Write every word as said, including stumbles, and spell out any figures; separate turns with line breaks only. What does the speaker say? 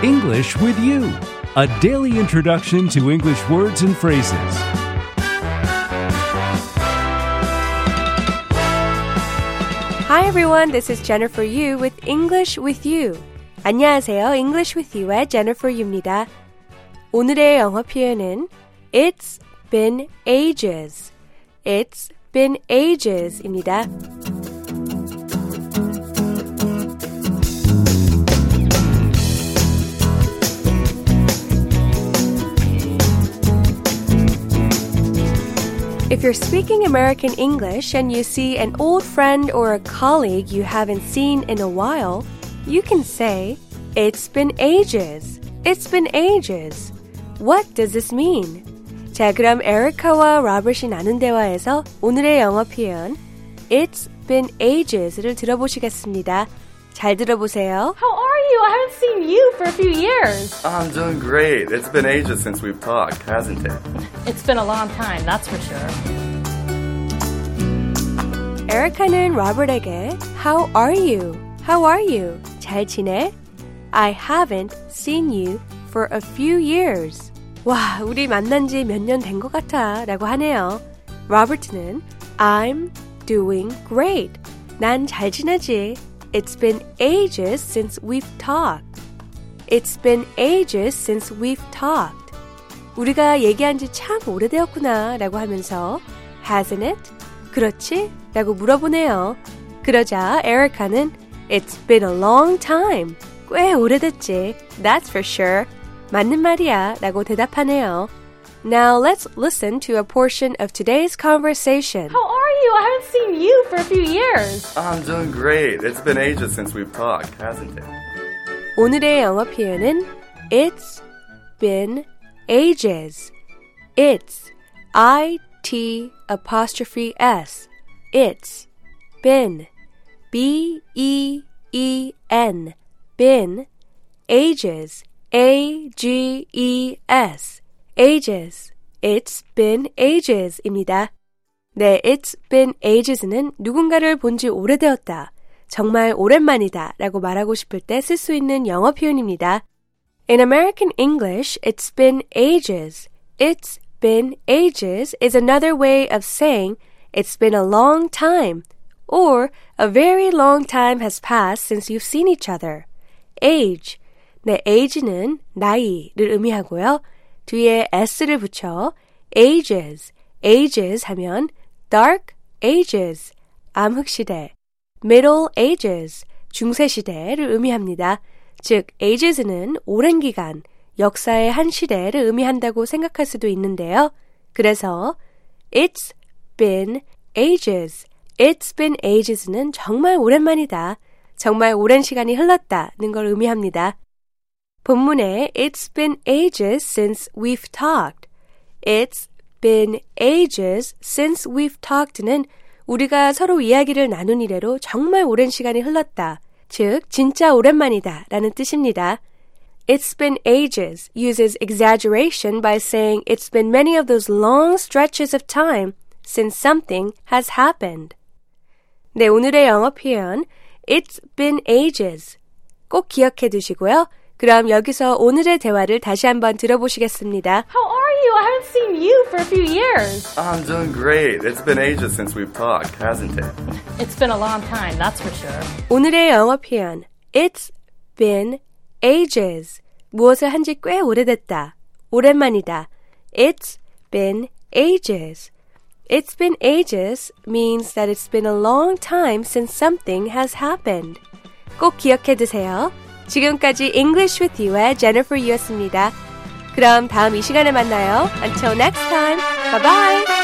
English with You, a daily introduction to English words and phrases.
Hi everyone, this is Jennifer Yu with English with You. 안녕하세요, English with You의 Jennifer Yu입니다. 오늘의 영어 표현은 It's been ages. It's been ages입니다. If you're speaking American English and you see an old friend or a colleague you haven't seen in a while, you can say, It's been ages. It's been ages. What does this mean? 자, 그럼 에리카와 로버트이 나눈 대화에서 오늘의 영어 표현 It's been ages를 들어보시겠습니다. 잘 들어보세요.
How are you? I haven't seen you for a few years.
I'm doing great. It's been ages since we've talked, hasn't it?
It's been a long time, that's for sure.
에리카는 로버트에게 How are you? How are you? 잘 지내? I haven't seen you for a few years. 와, 우리 만난 지 몇 년 된 것 같아 라고 하네요. 로버트는 I'm doing great. 난 잘 지내지. It's been ages since we've talked. It's been ages since we've talked. 우리가 얘기한 지 참 오래되었구나 라고 하면서 Hasn't it? 그렇지? 라고 물어보네요. 그러자 에리카는 It's been a long time. 꽤 오래됐지. That's for sure. 맞는 말이야 라고 대답하네요. Now let's listen to a portion of today's conversation.
How are you? I haven't seen you for a few years.
I'm doing great. It's been ages since we've talked, hasn't it?
오늘의 영어 표현은 It's been ages. It's I-T apostrophe S. It's been B-E-E-N been ages. A-G-E-S ages. It's been ages입니다. 네, it's been ages는 누군가를 본 지 오래되었다. 정말 오랜만이다 라고 말하고 싶을 때 쓸 수 있는 영어 표현입니다. In American English, it's been ages. It's been ages is another way of saying it's been a long time or a very long time has passed since you've seen each other. age. 네, age는 나이를 의미하고요. 뒤에 s를 붙여 ages, ages 하면 dark ages, 암흑시대, middle ages, 중세시대를 의미합니다. 즉, ages는 오랜 기간, 역사의 한 시대를 의미한다고 생각할 수도 있는데요. 그래서 It's been ages. It's been ages는 정말 오랜만이다. 정말 오랜 시간이 흘렀다는 걸 의미합니다. 본문에 It's been ages since we've talked. It's been ages since we've talked는 우리가 서로 이야기를 나눈 이래로 정말 오랜 시간이 흘렀다. 즉, 진짜 오랜만이다 라는 뜻입니다. It's been ages uses exaggeration by saying it's been many of those long stretches of time since something has happened. 네, 오늘의 영어 표현 It's been ages. 꼭 기억해 두시고요. 그럼 여기서 오늘의 대화를 다시 한번 들어보시겠습니다.
How are you? I haven't seen you for a few years.
I'm doing great. It's been ages since we've talked, hasn't it?
It's been a long time, that's for sure.
오늘의 영어 표현 It's been ages. 무엇을 한지 꽤 오래됐다. 오랜만이다. It's been ages. It's been ages means that it's been a long time since something has happened. 꼭 기억해 두세요. 지금까지 English with You의 Jennifer Yu였습니다. 그럼 다음 이 시간에 만나요. Until next time. Bye bye.